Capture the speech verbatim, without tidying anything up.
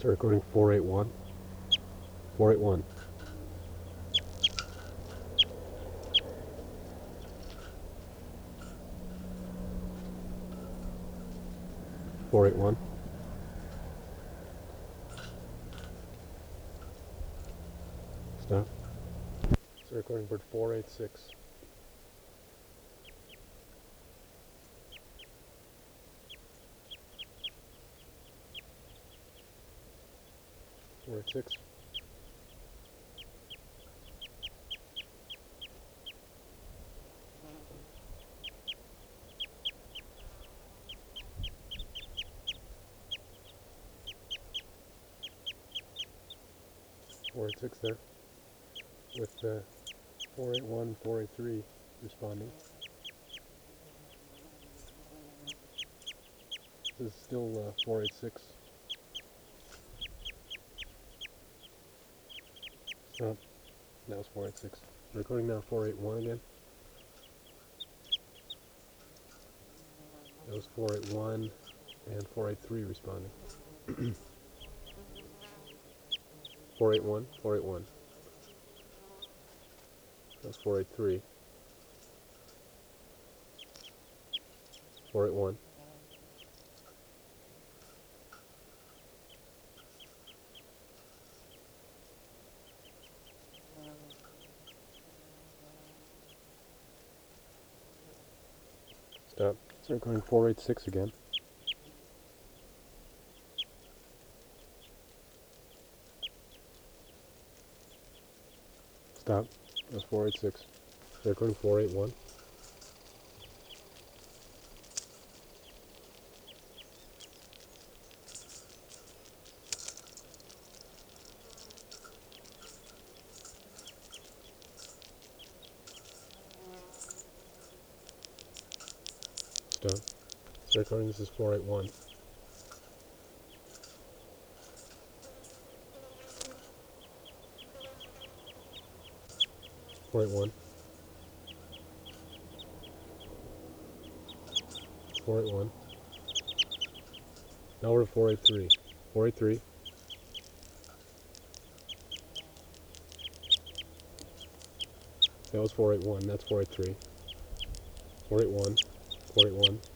Start recording four eight one. four eight one. four eight one. Stop. Start recording bird four eight six. four eight six. four eight six there, with uh, four eight one, four eight three responding. This is still uh, four eight six. Stop. That was four eight six. Recording now four eight one again. That was four eight one and four eight three responding. four eight one, four eight one. That was four eight three. four eight one. Stop. Start recording four eight six again. Stop. That was four eight six. Start recording four eight one. Stop. Start recording. This is four eight one. four eight one. four eight one. Now we're at four eight three. four eight three. That was four eight one. That's four eight three. four eight one. four eight one.